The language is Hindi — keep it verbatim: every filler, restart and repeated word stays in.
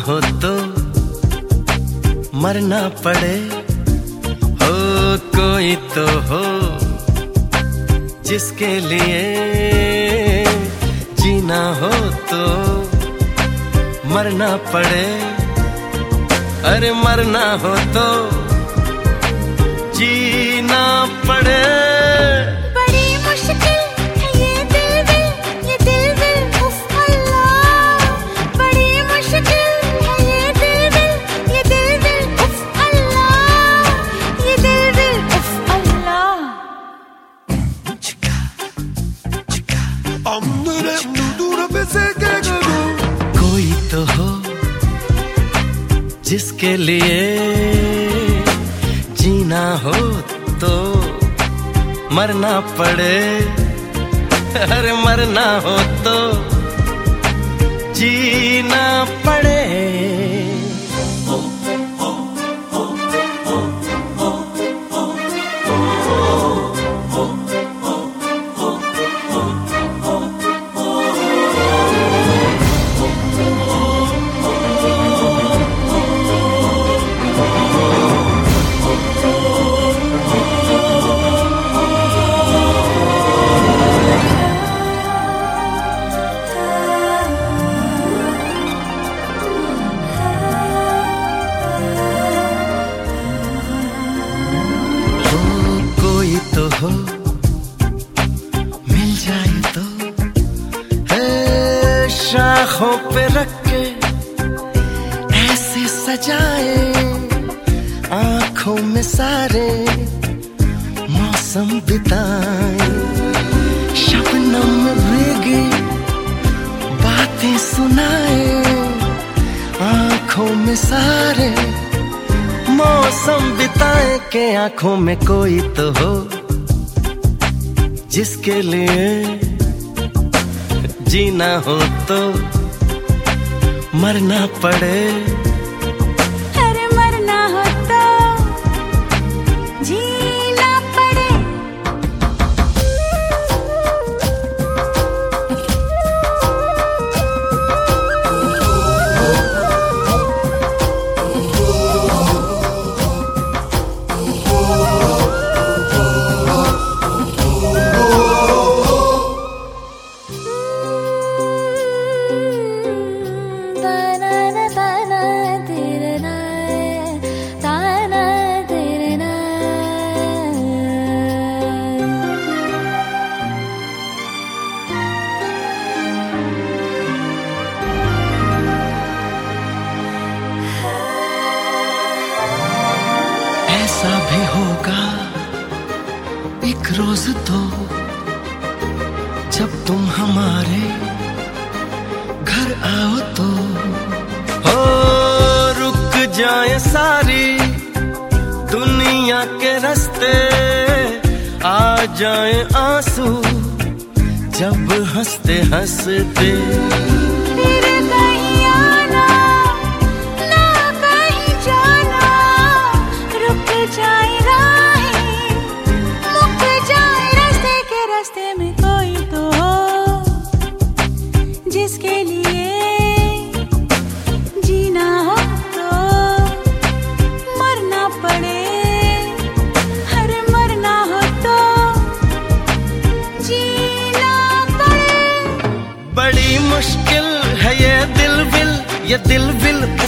हो तो मरना पड़े, हो कोई तो हो जिसके लिए जीना हो तो मरना पड़े। अरे मरना हो तो जीना पड़े। बड़ी मुश्किल है ये दिल दिल, ये दिल दिल उफ अल्लाह। बड़ी मुश्किल है ये दिल दिल, ये दिल दिल उफ अल्लाह, ये दिल दिल उफ अल्लाह। कोई तो हो जिसके लिए जीना हो तो मरना पड़े। अरे मरना हो तो जीना पड़े। तो हो मिल जाए तो है शाखों पे रख के ऐसे सजाए, आंखों में सारे मौसम बिताए, शबनम में भीगी बातें सुनाए, आंखों में सारे मौसम बिताए के आंखों में कोई तो हो जिसके लिए जीना हो तो मरना पड़े। अरे मरना हो तो जीना पड़े। ऐसा भी होगा एक रोज तो जब तुम हमारे घर आओ तो हो रुक जाए सारी दुनिया के रास्ते, आ जाए आंसू जब हंसते हंसते। जाए राहें, मुक जाए रास्ते के रास्ते में कोई तो हो जिसके लिए जीना हो तो मरना पड़े। अरे मरना हो तो जीना पड़े। बड़ी मुश्किल है ये दिल विल, ये दिल विल